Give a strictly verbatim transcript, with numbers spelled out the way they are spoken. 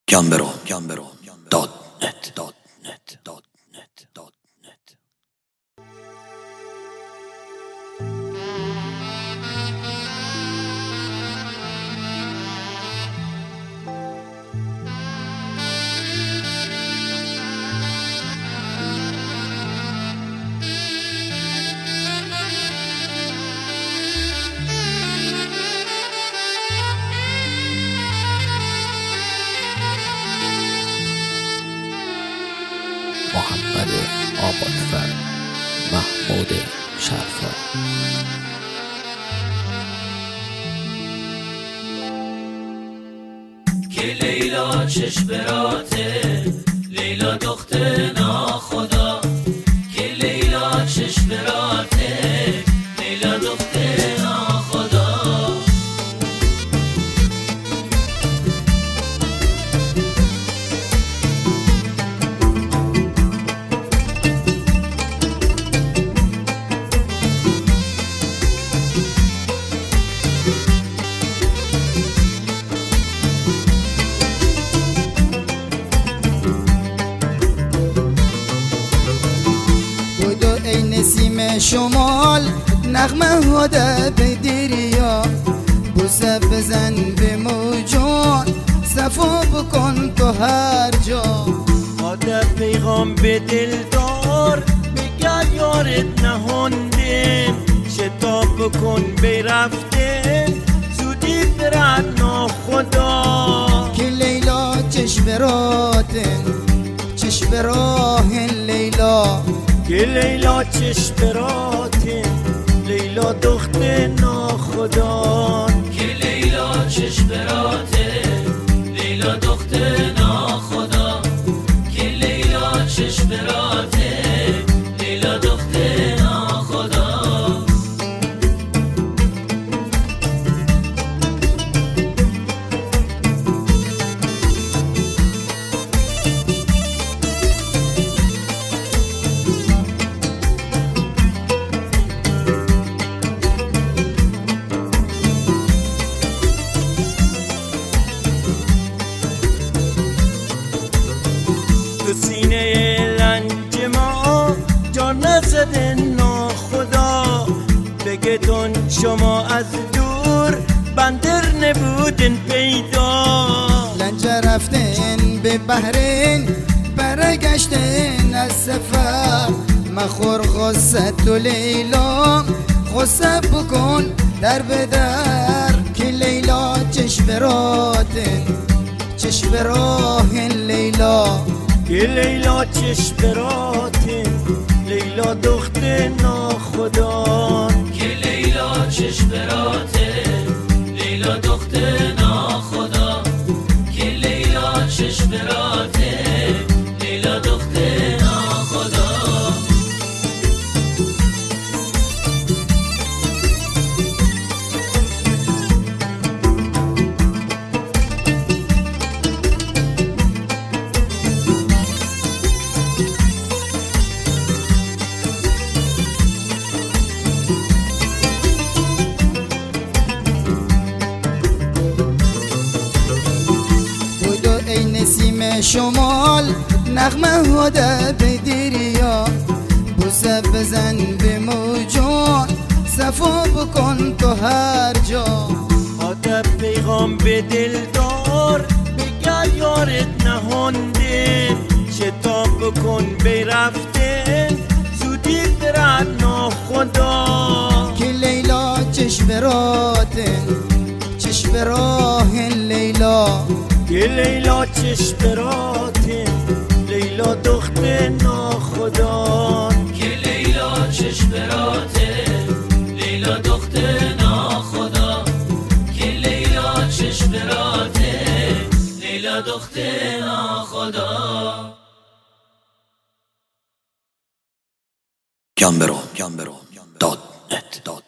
گمبرو گمبرو دات نت دات نت دات نت دات نت. محمد آبادفر، محمود شرفا. که لیلا چشم براته، لیلا دختر ناخدا. که لیلا چشم براته، لیلا دختر ناخدا. نسیم شمال نغمه هاده به دریا، بوسه بزن به موجان، صفا بکن تو هر جا. هاده پیغام به دلدار، بگه یارت نهانده، شتاب بکن برفته، زودی برد ناخدا. که لیلا چشم براتن، چشم راهن لیلا. که لیلا چشم براته، لیلا دختر ناخدان. که لیلا چشم براته، لیلا دختر ناخدا. که لیلا چشم براته، لیلا دختر ناخدا. تو سینه لنج ما جا نزده ناخدا. بگتون شما از دور بندر نبودن پیدا. لنج رفتن به بحرین، برگشتن از سفر. مخور غصه تو لیلا، غصه بکن در بدر. که لیلا چشم براتن، چشم راهن لیلا. که لیلا چشم براته، لیلا دختر ناخدان. که لیلا چشم براته، لیلا دختر ناخدا. که لیلا چشم براته، لیلا دختر ناخدا. نسیم شمال نغمه هاده به دریا، بوسه بزن به موجان، صفا بکن تو هر جا. هاده پیغام به دلدار، بگه یارت نهانده، شتاب بکن برفته، زودی برد ناخدا. که لیلا چشم براتن، چشم راهن لیلا. که لیلا چشم براته، لیلا دختر ناخدان. که لیلا چشم براته، لیلا دختر ناخدا. که لیلا چشم براته، لیلا دختر ناخدا. گمبرو گمبرو دات نت دات